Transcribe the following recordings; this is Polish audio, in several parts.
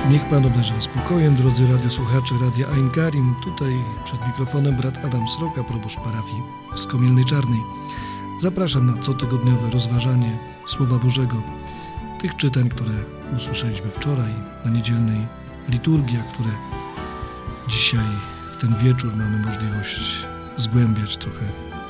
Niech Pan obdarzy Was spokojem, drodzy radiosłuchacze Radia Ein Karim. Tutaj przed mikrofonem brat Adam Sroka, proboszcz parafii w Skomielnej Czarnej. Zapraszam na cotygodniowe rozważanie Słowa Bożego, tych czytań, które usłyszeliśmy wczoraj na niedzielnej liturgii, a które dzisiaj w ten wieczór mamy możliwość zgłębiać trochę.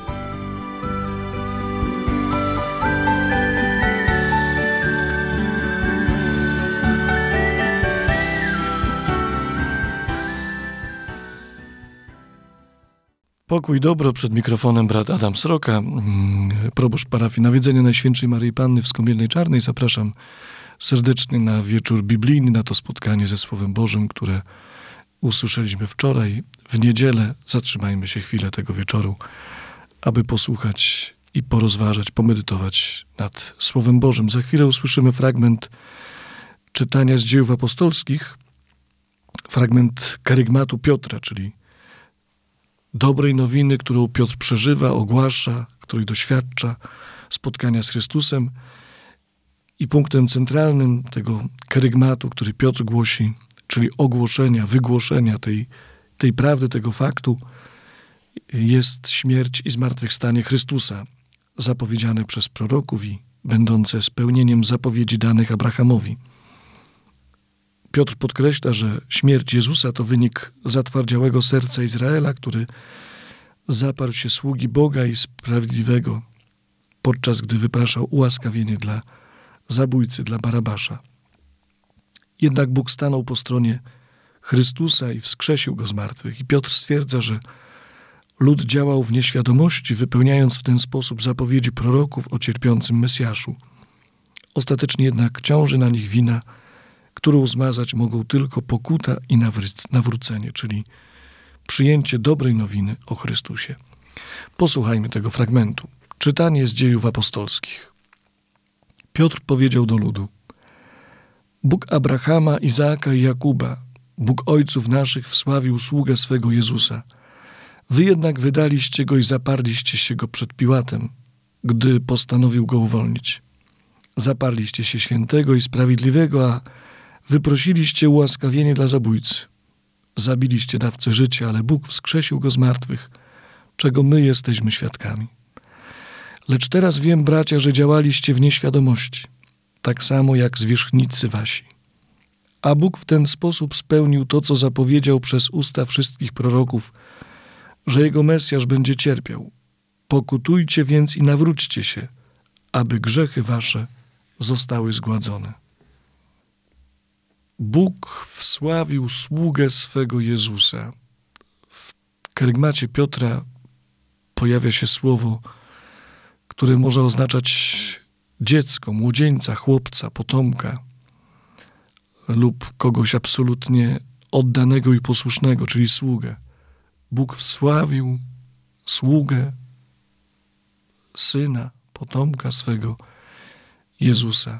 Pokój, dobro, przed mikrofonem brat Adam Sroka, proboszcz parafii Nawiedzenia Najświętszej Maryi Panny w Skomielnej Czarnej. Zapraszam serdecznie na wieczór biblijny, na to spotkanie ze Słowem Bożym, które usłyszeliśmy wczoraj. W niedzielę zatrzymajmy się chwilę tego wieczoru, aby posłuchać i porozważać, pomedytować nad Słowem Bożym. Za chwilę usłyszymy fragment czytania z Dziejów Apostolskich, fragment karygmatu Piotra, czyli dobrej nowiny, którą Piotr przeżywa, ogłasza, której doświadcza spotkania z Chrystusem. I punktem centralnym tego karygmatu, który Piotr głosi, czyli ogłoszenia, wygłoszenia tej prawdy, tego faktu, jest śmierć i zmartwychwstanie Chrystusa, zapowiedziane przez proroków i będące spełnieniem zapowiedzi danych Abrahamowi. Piotr podkreśla, że śmierć Jezusa to wynik zatwardziałego serca Izraela, który zaparł się sługi Boga i Sprawiedliwego, podczas gdy wypraszał ułaskawienie dla zabójcy, dla Barabasza. Jednak Bóg stanął po stronie Chrystusa i wskrzesił Go z martwych. I Piotr stwierdza, że lud działał w nieświadomości, wypełniając w ten sposób zapowiedzi proroków o cierpiącym Mesjaszu. Ostatecznie jednak ciąży na nich wina, którą zmazać mogą tylko pokuta i nawrócenie, czyli przyjęcie dobrej nowiny o Chrystusie. Posłuchajmy tego fragmentu. Czytanie z Dziejów Apostolskich. Piotr powiedział do ludu: Bóg Abrahama, Izaaka i Jakuba, Bóg ojców naszych wsławił sługę swego Jezusa. Wy jednak wydaliście Go i zaparliście się Go przed Piłatem, gdy postanowił Go uwolnić. Zaparliście się świętego i sprawiedliwego, a wyprosiliście ułaskawienie dla zabójcy. Zabiliście dawcę życia, ale Bóg wskrzesił Go z martwych, czego my jesteśmy świadkami. Lecz teraz wiem, bracia, że działaliście w nieświadomości, tak samo jak zwierzchnicy wasi. A Bóg w ten sposób spełnił to, co zapowiedział przez usta wszystkich proroków, że Jego Mesjasz będzie cierpiał. Pokutujcie więc i nawróćcie się, aby grzechy wasze zostały zgładzone. Bóg wsławił sługę swego Jezusa. W karygmacie Piotra pojawia się słowo, które może oznaczać dziecko, młodzieńca, chłopca, potomka lub kogoś absolutnie oddanego i posłusznego, czyli sługę. Bóg wsławił sługę, syna, potomka swego Jezusa.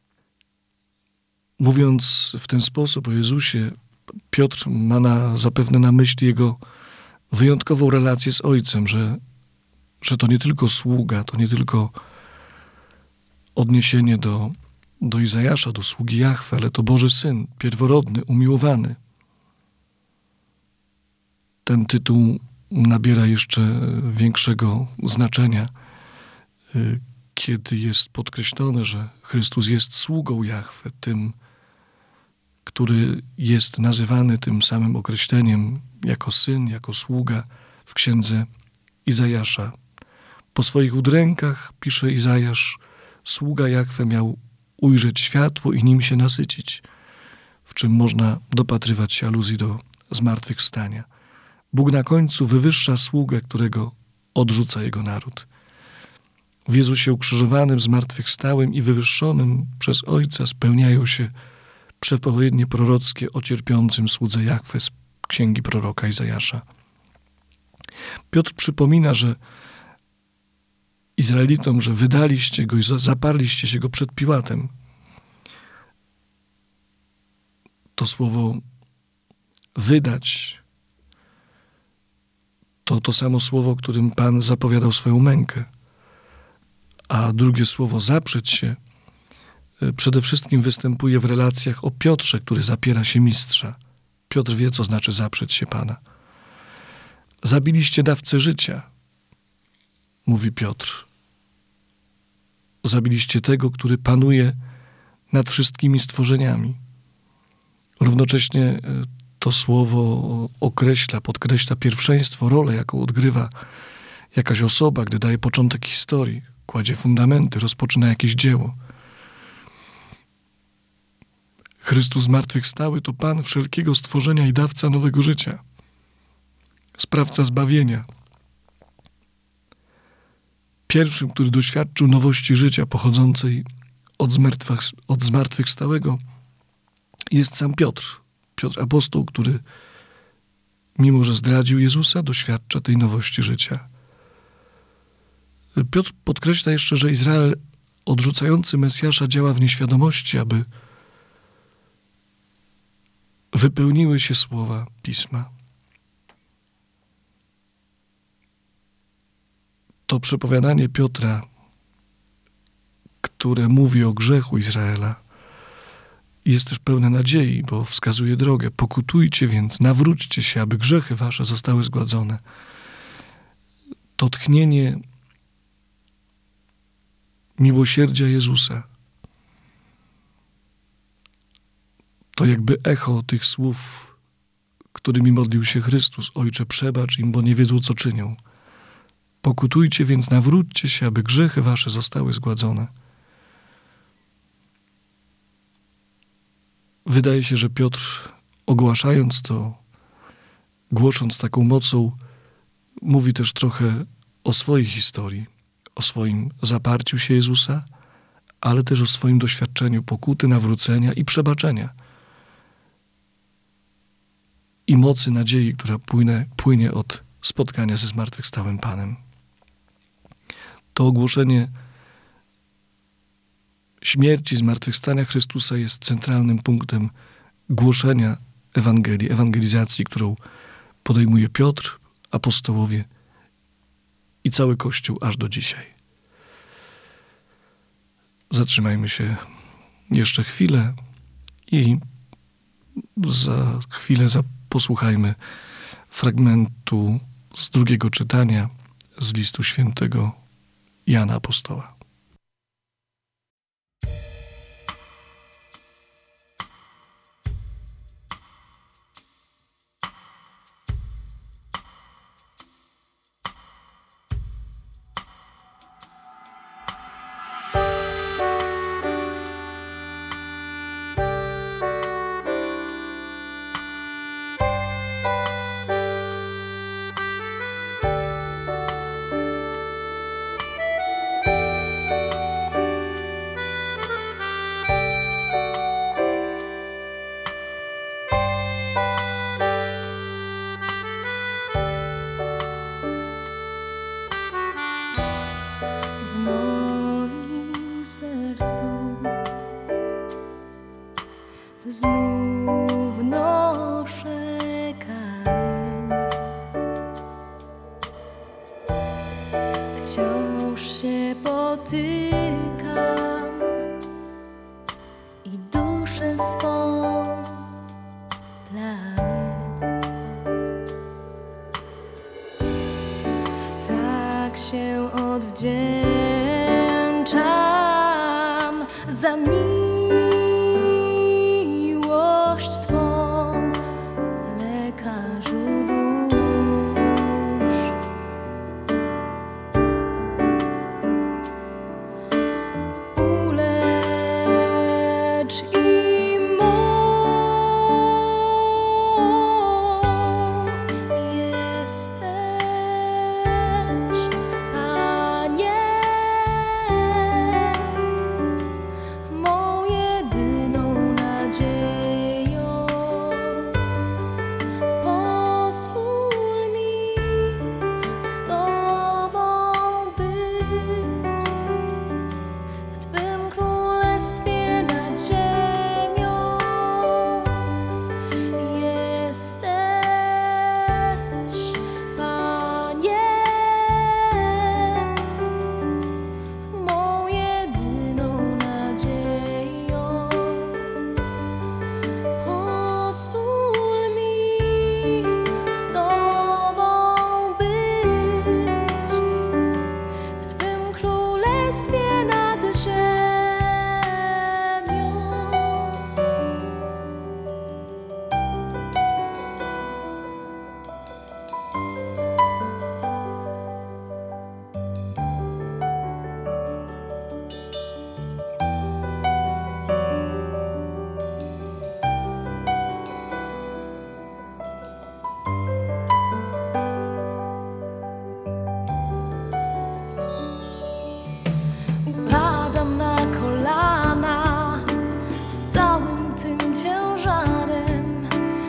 Mówiąc w ten sposób o Jezusie, Piotr ma zapewne na myśli Jego wyjątkową relację z Ojcem, że to nie tylko sługa, to nie tylko odniesienie do Izajasza, do sługi Jahwe, ale to Boży Syn, pierworodny, umiłowany. Ten tytuł nabiera jeszcze większego znaczenia, kiedy jest podkreślone, że Chrystus jest sługą Jahwe, tym, który jest nazywany tym samym określeniem jako syn, jako sługa w księdze Izajasza. Po swoich udrękach, pisze Izajasz, sługa Jahwe miał ujrzeć światło i nim się nasycić, w czym można dopatrywać się aluzji do zmartwychwstania. Bóg na końcu wywyższa sługę, którego odrzuca jego naród. W Jezusie ukrzyżowanym, zmartwychwstałym i wywyższonym przez Ojca spełniają się przepowiednie prorockie o cierpiącym słudze Jahwe z księgi proroka Izajasza. Piotr przypomina, że Izraelitom, że wydaliście Go i zaparliście się Go przed Piłatem. To słowo wydać to samo słowo, którym Pan zapowiadał swoją mękę. A drugie słowo zaprzeć się przede wszystkim występuje w relacjach o Piotrze, który zapiera się mistrza. Piotr wie, co znaczy zaprzeć się Pana. Zabiliście dawcę życia, mówi Piotr. Zabiliście tego, który panuje nad wszystkimi stworzeniami. Równocześnie to słowo podkreśla pierwszeństwo, rolę, jaką odgrywa jakaś osoba, gdy daje początek historii, kładzie fundamenty, rozpoczyna jakieś dzieło. Chrystus zmartwychwstały to Pan wszelkiego stworzenia i dawca nowego życia. Sprawca zbawienia. Pierwszym, który doświadczył nowości życia pochodzącej od zmartwychwstałego, jest sam Piotr. Piotr apostoł, który mimo że zdradził Jezusa, doświadcza tej nowości życia. Piotr podkreśla jeszcze, że Izrael odrzucający Mesjasza działa w nieświadomości, aby wypełniły się słowa Pisma. To przepowiadanie Piotra, które mówi o grzechu Izraela, jest też pełne nadziei, bo wskazuje drogę. Pokutujcie więc, nawróćcie się, aby grzechy wasze zostały zgładzone. To tchnienie miłosierdzia Jezusa, to jakby echo tych słów, którymi modlił się Chrystus. Ojcze, przebacz im, bo nie wiedzą, co czynią. Pokutujcie więc, nawróćcie się, aby grzechy wasze zostały zgładzone. Wydaje się, że Piotr, ogłaszając to, głosząc taką mocą, mówi też trochę o swojej historii, o swoim zaparciu się Jezusa, ale też o swoim doświadczeniu pokuty, nawrócenia i przebaczenia. I mocy nadziei, która płynie od spotkania ze zmartwychwstałym Panem. To ogłoszenie śmierci, zmartwychwstania Chrystusa jest centralnym punktem głoszenia Ewangelii, ewangelizacji, którą podejmuje Piotr, apostołowie i cały Kościół aż do dzisiaj. Zatrzymajmy się jeszcze chwilę i za chwilę posłuchajmy fragmentu z drugiego czytania z listu świętego Jana Apostoła. Znów noszę kamień, wciąż się potykam i duszę swą plamię. Tak się odwdzięczam za miłość Twą, lekarzu dusz.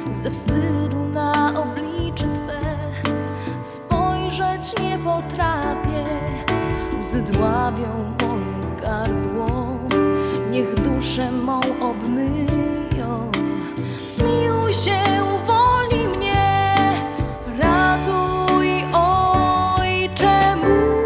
ze wstydu na oblicze Twe spojrzeć nie potrafię. Łzy dławią moje gardło, niech duszę mą obmyją. Zmiłuj się, uwolnij mnie, ratuj, Ojcze mój.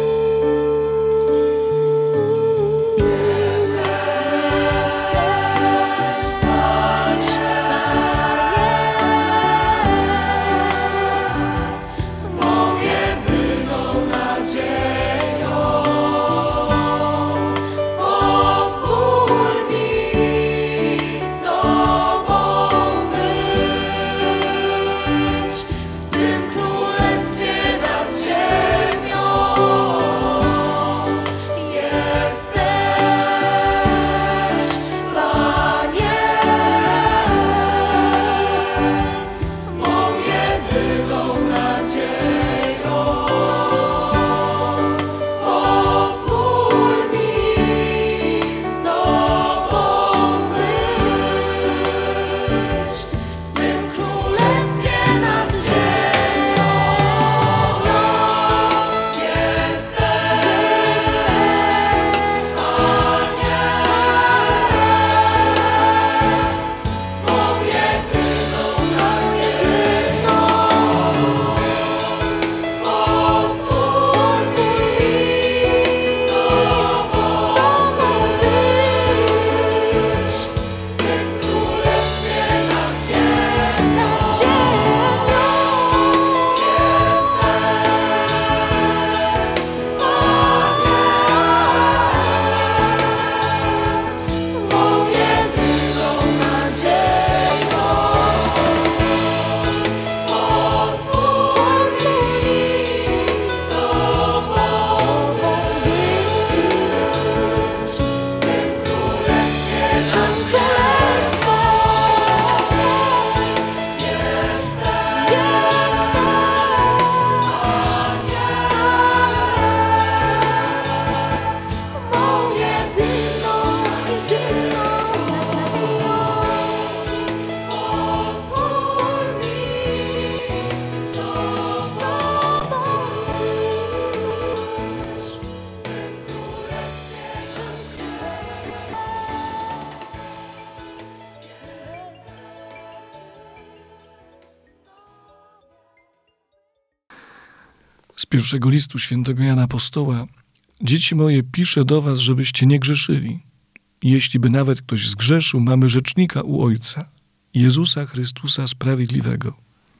Z pierwszego listu świętego Jana Apostoła: dzieci moje, piszę do was, żebyście nie grzeszyli. Jeśli by nawet ktoś zgrzeszył, mamy rzecznika u Ojca, Jezusa Chrystusa Sprawiedliwego.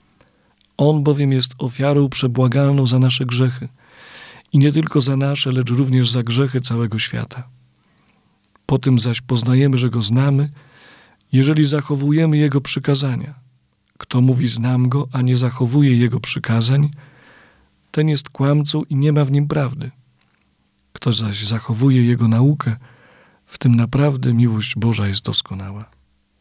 On bowiem jest ofiarą przebłagalną za nasze grzechy i nie tylko za nasze, lecz również za grzechy całego świata. Po tym zaś poznajemy, że Go znamy, jeżeli zachowujemy Jego przykazania. Kto mówi znam Go, a nie zachowuje Jego przykazań, ten jest kłamcą i nie ma w nim prawdy. Kto zaś zachowuje Jego naukę, w tym naprawdę miłość Boża jest doskonała.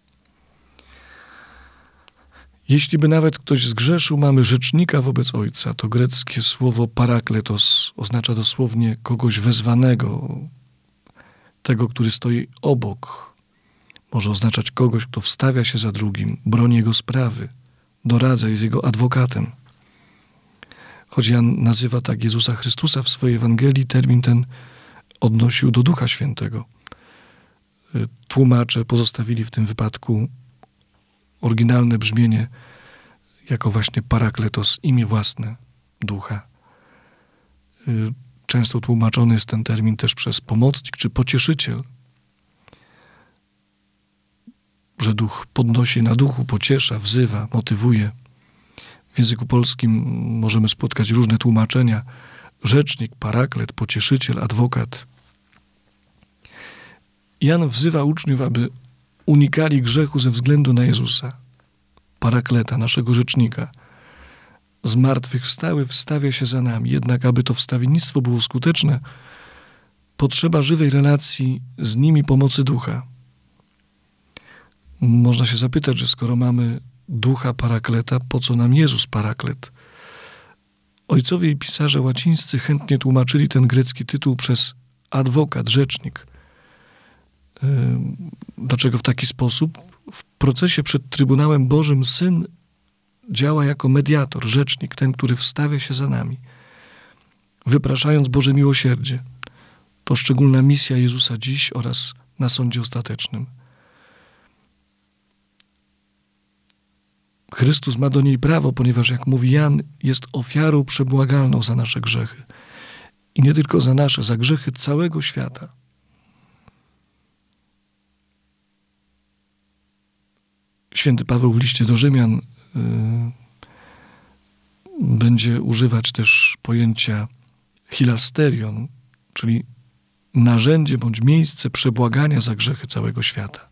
Jeśli by nawet ktoś zgrzeszył, mamy rzecznika wobec Ojca. To greckie słowo parakletos oznacza dosłownie kogoś wezwanego, tego, który stoi obok. Może oznaczać kogoś, kto wstawia się za drugim, broni jego sprawy, doradza, jest jego adwokatem. Choć Jan nazywa tak Jezusa Chrystusa w swojej Ewangelii, termin ten odnosił do Ducha Świętego. Tłumacze pozostawili w tym wypadku oryginalne brzmienie jako właśnie parakletos, imię własne Ducha. Często tłumaczony jest ten termin też przez pomocnik czy pocieszyciel, że Duch podnosi na duchu, pociesza, wzywa, motywuje. W języku polskim możemy spotkać różne tłumaczenia: rzecznik, paraklet, pocieszyciel, adwokat. Jan wzywa uczniów, aby unikali grzechu ze względu na Jezusa, parakleta, naszego rzecznika. Zmartwychwstały wstawia się za nami, jednak aby to wstawiennictwo było skuteczne, potrzeba żywej relacji z nimi, pomocy Ducha. Można się zapytać, że skoro mamy Ducha Parakleta, po co nam Jezus Paraklet? Ojcowie i pisarze łacińscy chętnie tłumaczyli ten grecki tytuł przez adwokat, rzecznik. Dlaczego w taki sposób? w procesie przed Trybunałem Bożym Syn działa jako mediator, rzecznik, ten, który wstawia się za nami, wypraszając Boże miłosierdzie. To szczególna misja Jezusa dziś oraz na sądzie ostatecznym. Chrystus ma do niej prawo, ponieważ, jak mówi Jan, jest ofiarą przebłagalną za nasze grzechy. I nie tylko za nasze, za grzechy całego świata. Święty Paweł w liście do Rzymian będzie używać też pojęcia hilasterion, czyli narzędzie bądź miejsce przebłagania za grzechy całego świata.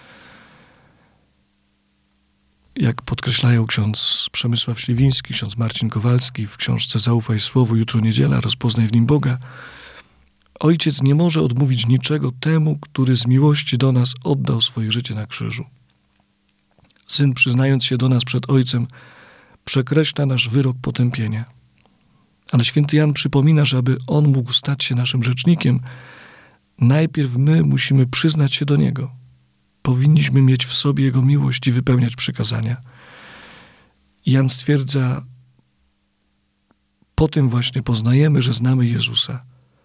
Jak podkreślają ksiądz Przemysław Śliwiński, ksiądz Marcin Kowalski w książce Zaufaj Słowu, jutro niedziela, rozpoznaj w nim Boga, Ojciec nie może odmówić niczego temu, który z miłości do nas oddał swoje życie na krzyżu. Syn, przyznając się do nas przed Ojcem, przekreśla nasz wyrok potępienia. Ale święty Jan przypomina, że aby On mógł stać się naszym rzecznikiem, najpierw my musimy przyznać się do Niego. Powinniśmy mieć w sobie Jego miłość i wypełniać przykazania. Jan stwierdza, po tym właśnie poznajemy, że znamy Jezusa.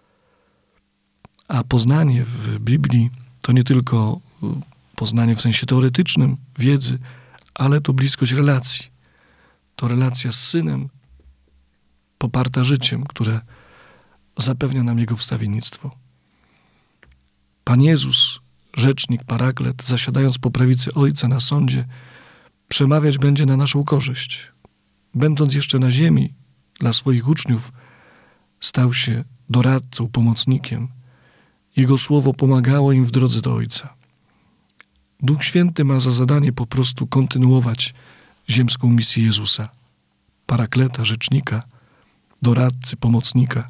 A poznanie w Biblii to nie tylko poznanie w sensie teoretycznym, wiedzy, ale to bliskość relacji. To relacja z Synem poparta życiem, które zapewnia nam Jego wstawiennictwo. Pan Jezus, rzecznik, paraklet, zasiadając po prawicy Ojca na sądzie, przemawiać będzie na naszą korzyść. Będąc jeszcze na ziemi, dla swoich uczniów stał się doradcą, pomocnikiem. Jego słowo pomagało im w drodze do Ojca. Duch Święty ma za zadanie po prostu kontynuować ziemską misję Jezusa, parakleta, rzecznika, doradcy, pomocnika.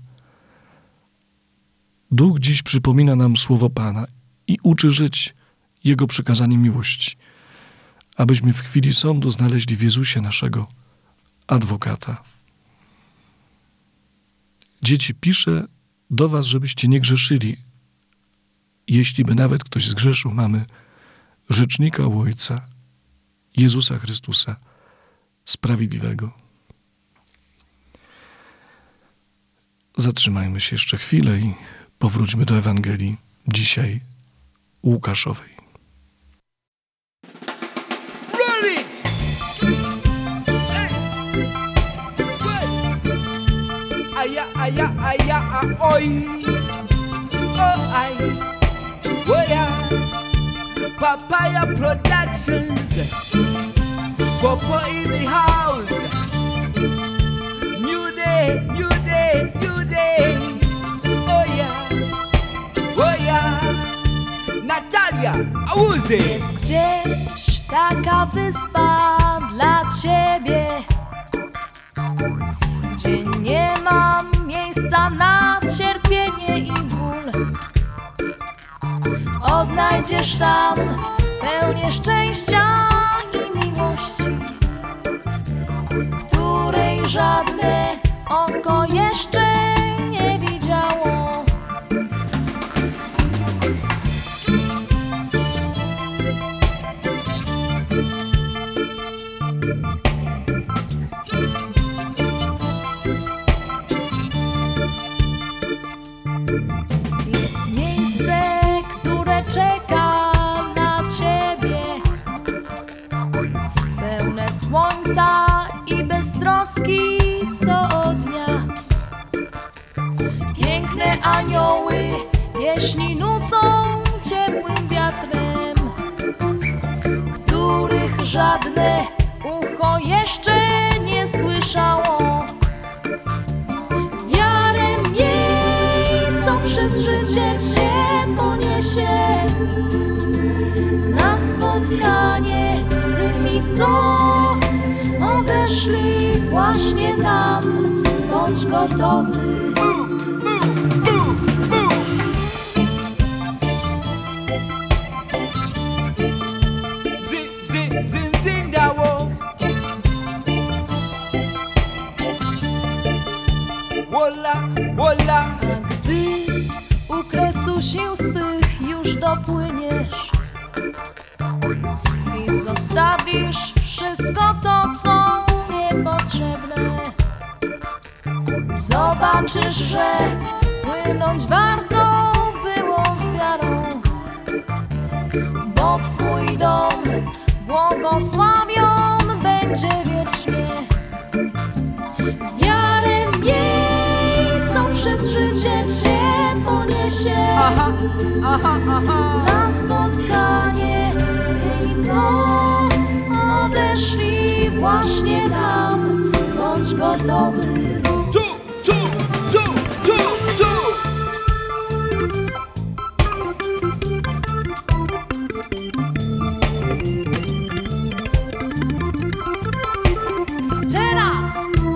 Duch dziś przypomina nam słowo Pana i uczy żyć Jego przykazaniem miłości, abyśmy w chwili sądu znaleźli w Jezusie naszego adwokata. Dzieci, piszę do was, żebyście nie grzeszyli. Jeśli by nawet ktoś zgrzeszył, mamy rzecznika u Ojca, Jezusa Chrystusa, Sprawiedliwego. Zatrzymajmy się jeszcze chwilę i powróćmy do Ewangelii dzisiaj Łukaszowej. Roll it! Hey! Good! Aya, aya, aya, oi! Oh, I! Oh, yeah! Papaya Productions! Popo in the house! New day, new day, new day! Oh, yeah! Oh, yeah! Natalia, Auzy! Jest gdzieś taka wyspa dla ciebie, gdzie nie mam miejsca na cierpienie i ból. Odnajdziesz tam pełnię szczęścia i miłości, której żadne oko jeszcze nie widziało. Jest miejsce, które czeka na ciebie, pełne słońca i beztroski co dnia. Piękne anioły pieśni nucą ciepłym wiatrem, których żadne ucho jeszcze nie słyszało. Wiarę miej, co przez życie cię poniesie na spotkanie z tymi, co odeszli właśnie tam. Bądź gotowy. Zindało. Wola, wola. A gdy u kresu sił swych już dopłyniesz Zostawisz wszystko to, co niepotrzebne. Zobaczysz, że płynąć warto było z wiarą, bo Twój dom błogosławion będzie wiecznie. Wiarę miej, co przez życie Cię poniesie Aha, aha, aha. na spotkanie z tymi, co odeszli właśnie tam. Bądź gotowy. Tu, tu, tu, tu, tu. Teraz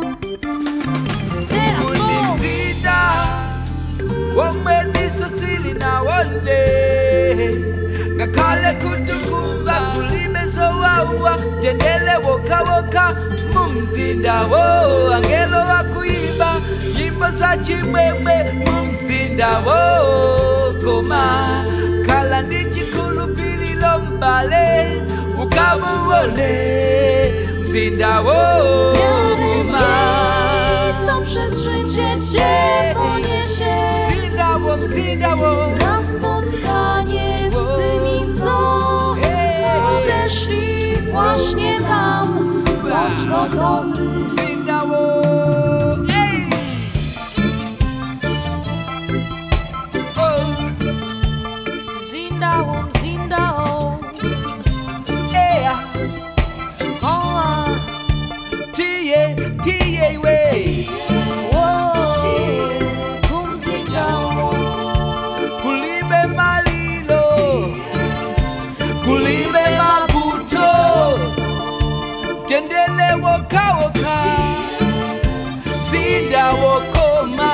Unimzida womedisosili na wonde ngakale kutukumba kulimezowawa tendele wokawoka mumzinda wo angelo wakuimba nyimbo za chimwemwe mumzinda wo koma kala ndichikulupililo mbale ukamuwone mzinda wo koma co przez życie Cię poniesie mzindawo na spotkanie z tymi, co odeszli właśnie tam. Bądź gotowy. mzindawo ey oh Mzindawo, mzindawo, eya oa, tiye tiye we wo, kumzindawo, kulibe malilo kulibe maputo tendele wokawoka mzindawo koma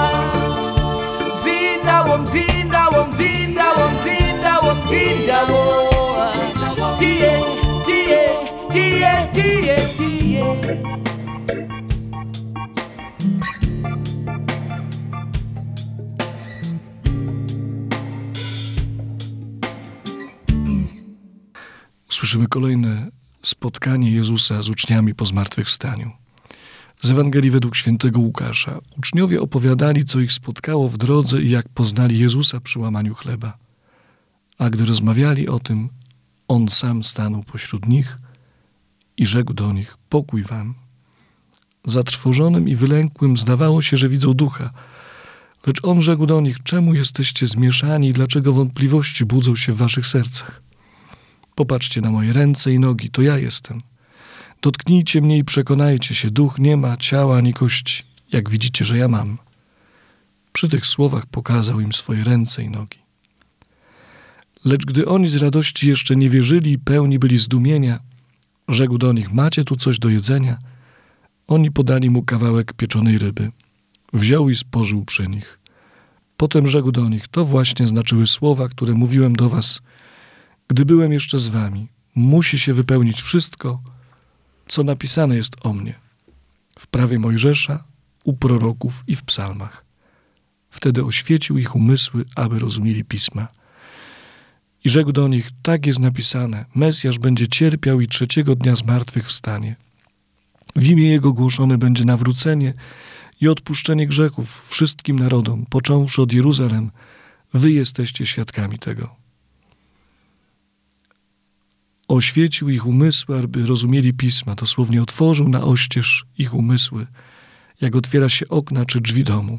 mzindawo mzindawo mzindawo mzindawo mzindawo tiye tiye tiye tiye tiye Słyszymy kolejne spotkanie Jezusa z uczniami po zmartwychwstaniu. Z Ewangelii według świętego Łukasza. Uczniowie opowiadali, co ich spotkało w drodze i jak poznali Jezusa przy łamaniu chleba. A gdy rozmawiali o tym, On sam stanął pośród nich i rzekł do nich: pokój wam. Zatrwożonym i wylękłym zdawało się, że widzą ducha. Lecz On rzekł do nich: czemu jesteście zmieszani i dlaczego wątpliwości budzą się w waszych sercach? Popatrzcie na moje ręce i nogi, to ja jestem. Dotknijcie mnie i przekonajcie się, duch nie ma ciała ani kości, jak widzicie, że ja mam. Przy tych słowach pokazał im swoje ręce i nogi. Lecz gdy oni z radości jeszcze nie wierzyli i pełni byli zdumienia, rzekł do nich: macie tu coś do jedzenia? Oni podali mu kawałek pieczonej ryby. Wziął i spożył przy nich. Potem rzekł do nich: to właśnie znaczyły słowa, które mówiłem do was, gdy byłem jeszcze z wami. Musi się wypełnić wszystko, co napisane jest o mnie w prawie Mojżesza, u proroków i w psalmach. Wtedy oświecił ich umysły, aby rozumieli pisma. I rzekł do nich: tak jest napisane, Mesjasz będzie cierpiał i trzeciego dnia zmartwychwstanie. W imię Jego głoszone będzie nawrócenie i odpuszczenie grzechów wszystkim narodom, począwszy od Jeruzalem. Wy jesteście świadkami tego. Oświecił ich umysły, aby rozumieli pisma, dosłownie otworzył na oścież ich umysły, jak otwiera się okna czy drzwi domu.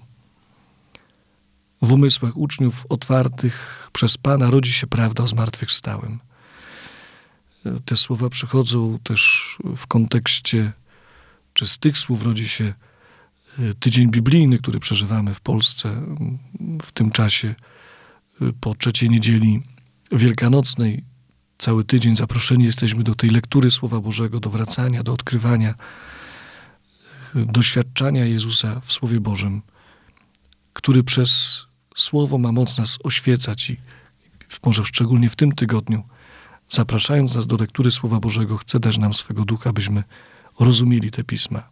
W umysłach uczniów otwartych przez Pana rodzi się prawda o zmartwychwstałym. Te słowa przychodzą też w kontekście, czy z tych słów rodzi się tydzień biblijny, który przeżywamy w Polsce w tym czasie po trzeciej niedzieli wielkanocnej. Cały tydzień zaproszeni jesteśmy do tej lektury Słowa Bożego, do wracania, do odkrywania, doświadczania Jezusa w Słowie Bożym, który przez Słowo ma moc nas oświecać i może szczególnie w tym tygodniu, zapraszając nas do lektury Słowa Bożego, chce dać nam swego ducha, byśmy rozumieli te pisma.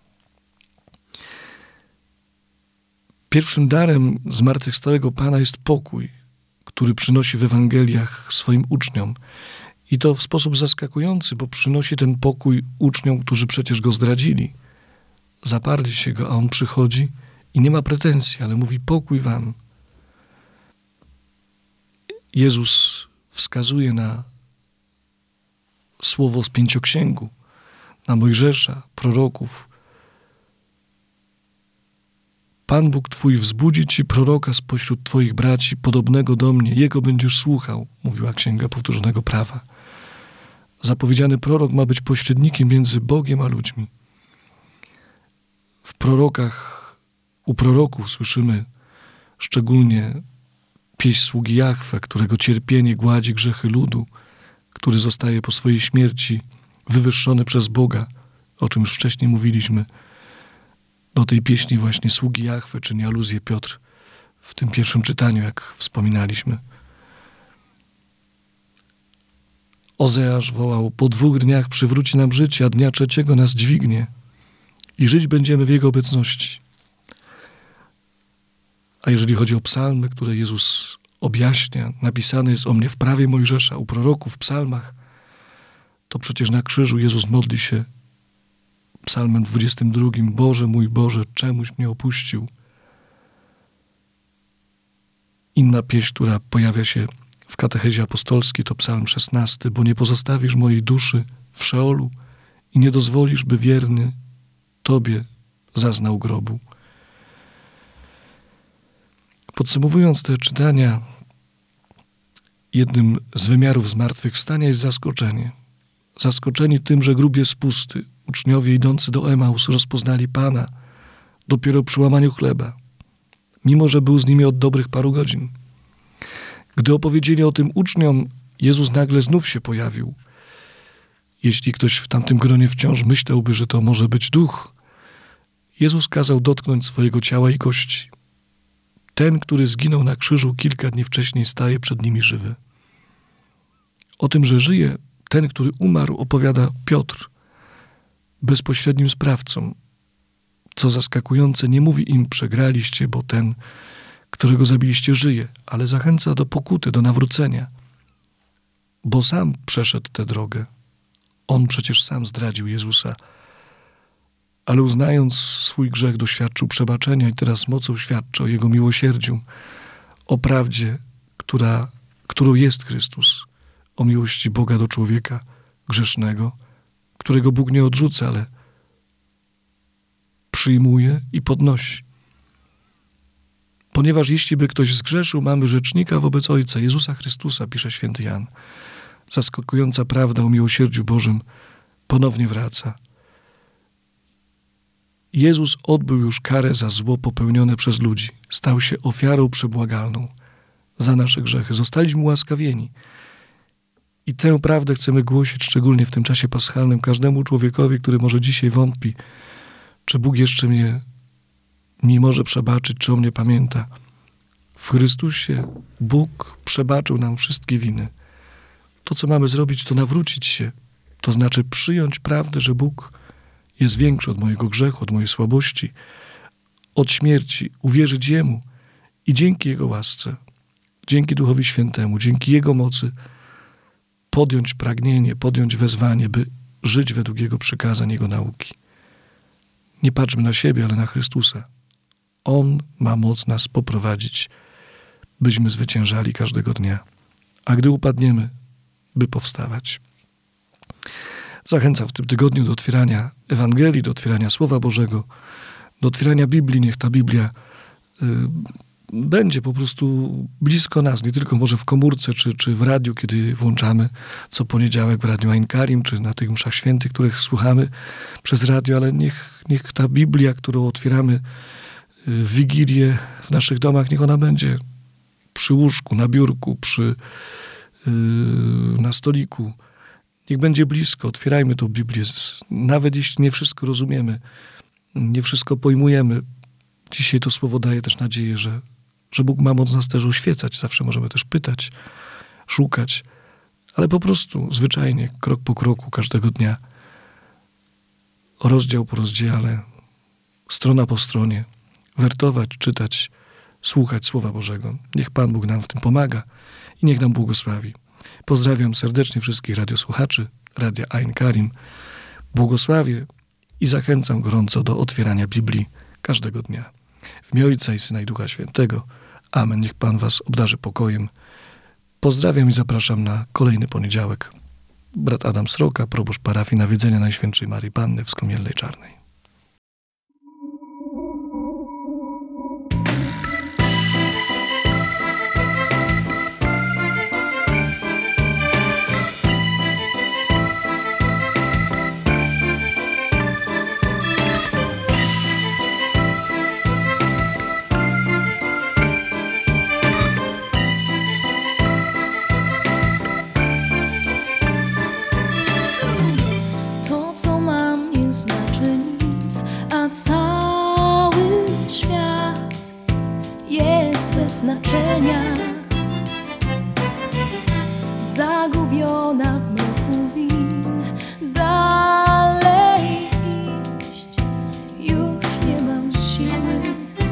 Pierwszym darem zmartwychwstałego Pana jest pokój, który przynosi w Ewangeliach swoim uczniom. I to w sposób zaskakujący, bo przynosi ten pokój uczniom, którzy przecież go zdradzili. Zaparli się go, a on przychodzi i nie ma pretensji, ale mówi: pokój wam. Jezus wskazuje na słowo z Pięcioksięgu, na Mojżesza, proroków. Pan Bóg twój wzbudzi ci proroka spośród twoich braci, podobnego do mnie. Jego będziesz słuchał, mówiła Księga Powtórzonego Prawa. Zapowiedziany prorok ma być pośrednikiem między Bogiem a ludźmi. W prorokach, u proroków słyszymy szczególnie pieśń sługi Jahwe, którego cierpienie gładzi grzechy ludu, który zostaje po swojej śmierci wywyższony przez Boga, o czym już wcześniej mówiliśmy. Do tej pieśni właśnie sługi Jahwe czyni aluzję Piotr w tym pierwszym czytaniu, jak wspominaliśmy. Ozeasz wołał: po 2 dniach przywróci nam życie, a dnia 3 nas dźwignie i żyć będziemy w Jego obecności. A jeżeli chodzi o psalmy, które Jezus objaśnia, napisane jest o mnie w prawie Mojżesza, u proroków, w psalmach, to przecież na krzyżu Jezus modli się psalmem 22: Boże mój Boże, czemuś mnie opuścił. Inna pieśń, która pojawia się w katechezie apostolskiej, to psalm 16: bo nie pozostawisz mojej duszy w Szeolu i nie dozwolisz, by wierny Tobie zaznał grobu. Podsumowując te czytania, jednym z wymiarów zmartwychwstania jest zaskoczenie. Zaskoczeni tym, że grób jest pusty. Uczniowie idący do Emaus rozpoznali Pana dopiero przy łamaniu chleba, mimo że był z nimi od dobrych paru godzin. Gdy opowiedzieli o tym uczniom, Jezus nagle znów się pojawił. Jeśli ktoś w tamtym gronie wciąż myślałby, że to może być duch, Jezus kazał dotknąć swojego ciała i kości. Ten, który zginął na krzyżu kilka dni wcześniej, staje przed nimi żywy. O tym, że żyje ten, który umarł, opowiada Piotr, bezpośrednim sprawcą. Co zaskakujące, nie mówi im: przegraliście, bo ten, którego zabiliście, żyje, ale zachęca do pokuty, do nawrócenia, bo sam przeszedł tę drogę. On przecież sam zdradził Jezusa, ale uznając swój grzech, doświadczył przebaczenia i teraz mocą świadczy o Jego miłosierdziu, o prawdzie, którą jest Chrystus, o miłości Boga do człowieka grzesznego, którego Bóg nie odrzuca, ale przyjmuje i podnosi. Ponieważ jeśli by ktoś zgrzeszył, mamy rzecznika wobec Ojca, Jezusa Chrystusa, pisze święty Jan. Zaskakująca prawda o miłosierdziu Bożym ponownie wraca. Jezus odbył już karę za zło popełnione przez ludzi. Stał się ofiarą przebłagalną za nasze grzechy. Zostaliśmy ułaskawieni. I tę prawdę chcemy głosić szczególnie w tym czasie paschalnym każdemu człowiekowi, który może dzisiaj wątpi, czy Bóg jeszcze mi może przebaczyć, czy o mnie pamięta. W Chrystusie Bóg przebaczył nam wszystkie winy. To, co mamy zrobić, to nawrócić się. To znaczy przyjąć prawdę, że Bóg jest większy od mojego grzechu, od mojej słabości, od śmierci, uwierzyć Jemu i dzięki Jego łasce, dzięki Duchowi Świętemu, dzięki Jego mocy podjąć pragnienie, podjąć wezwanie, by żyć według Jego przykazań, Jego nauki. Nie patrzmy na siebie, ale na Chrystusa. On ma moc nas poprowadzić, byśmy zwyciężali każdego dnia. A gdy upadniemy, by powstawać. Zachęcam w tym tygodniu do otwierania Ewangelii, do otwierania Słowa Bożego, do otwierania Biblii. Niech ta Biblia będzie po prostu blisko nas, nie tylko może w komórce, czy w radiu, kiedy włączamy co poniedziałek w Radiu Ein Karim, czy na tych mszach świętych, których słuchamy przez radio, ale niech ta Biblia, którą otwieramy w Wigilię w naszych domach, niech ona będzie przy łóżku, na biurku, na stoliku. Niech będzie blisko. Otwierajmy tą Biblię. Nawet jeśli nie wszystko rozumiemy, nie wszystko pojmujemy, dzisiaj to słowo daje też nadzieję, że Bóg ma moc nas też oświecać. Zawsze możemy też pytać, szukać, ale po prostu zwyczajnie, krok po kroku, każdego dnia, rozdział po rozdziale, strona po stronie, wertować, czytać, słuchać Słowa Bożego. Niech Pan Bóg nam w tym pomaga i niech nam błogosławi. Pozdrawiam serdecznie wszystkich radiosłuchaczy Radia Ein Karim. Błogosławię i zachęcam gorąco do otwierania Biblii każdego dnia. W imię Ojca i Syna i Ducha Świętego. Amen. Niech Pan was obdarzy pokojem. Pozdrawiam i zapraszam na kolejny poniedziałek. Brat Adam Sroka, proboszcz parafii Nawiedzenia Najświętszej Maryi Panny w Skomielnej Czarnej. Cały świat jest bez znaczenia, zagubiona w mroku win. Dalej iść już nie mam siły,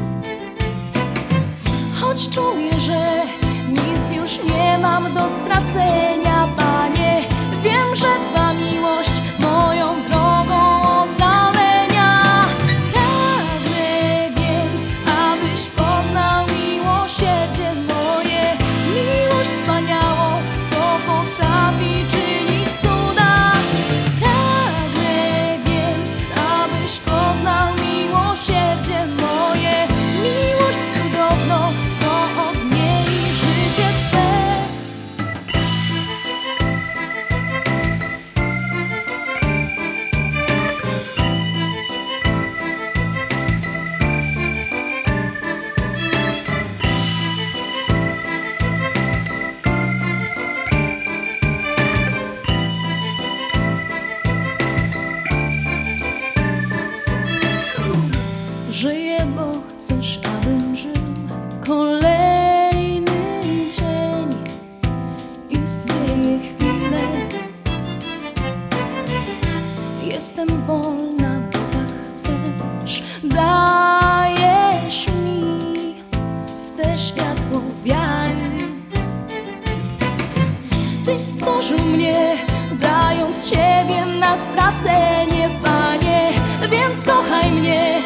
choć czuję, że nic już nie mam do stracenia. Panie, wiem, że Twa miłość moją drogą ocalenia. Poznał miłosierdzie moje, miłość wspaniałą, co potrafi czynić cuda. Pragnę więc, abyś poznał miłosierdzie moje, miłość cudowną, co odmieni życie Twe. Żyję, bo chcesz, abym żył. Kolejny dzień istnieje chwilę. Jestem wolna, bo tak chcesz. Dajesz mi swe światło wiary. Tyś stworzył mnie, dając siebie na stracenie, Panie, więc kochaj mnie.